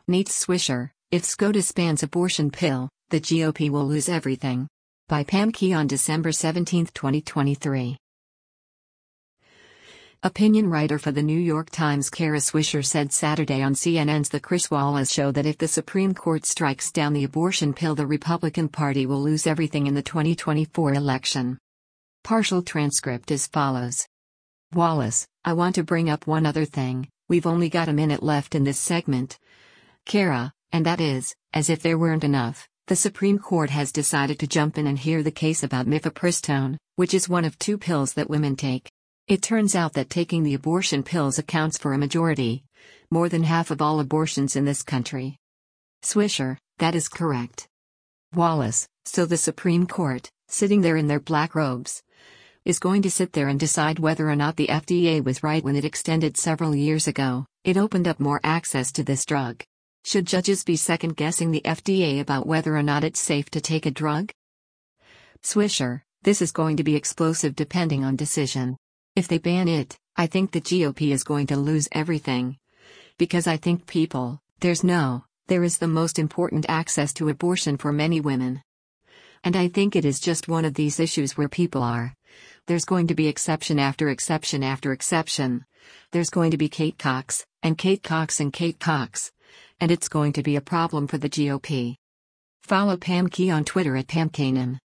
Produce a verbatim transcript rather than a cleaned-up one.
Nate Swisher, if SCOTUS bans abortion pill, the G O P will lose everything. By Pam Key on December seventeenth, twenty twenty-three. Opinion writer for The New York Times Kara Swisher said Saturday on C N N's The Chris Wallace Show that if the Supreme Court strikes down the abortion pill, the Republican Party will lose everything in the twenty twenty-four election. Partial transcript as follows. Wallace, I want to bring up one other thing. We've only got a minute left in this segment. Kara, and that is, as if there weren't enough, the Supreme Court has decided to jump in and hear the case about mifepristone, which is one of two pills that women take. It turns out that taking the abortion pills accounts for a majority, more than half of all abortions in this country. Swisher, that is correct. Wallace, so the Supreme Court, sitting there in their black robes, is going to sit there and decide whether or not the F D A was right when it extended several years ago. It opened up more access to this drug. Should judges be second-guessing the F D A about whether or not it's safe to take a drug? Swisher, this is going to be explosive depending on decision. If they ban it, I think the G O P is going to lose everything. Because I think people, there's no, there is the most important access to abortion for many women. And I think it is just one of these issues where people are. There's going to be exception after exception after exception. There's going to be Kate Cox, and Kate Cox and Kate Cox. And it's going to be a problem for the G O P. Follow Pam Key on Twitter at Pam Kanan.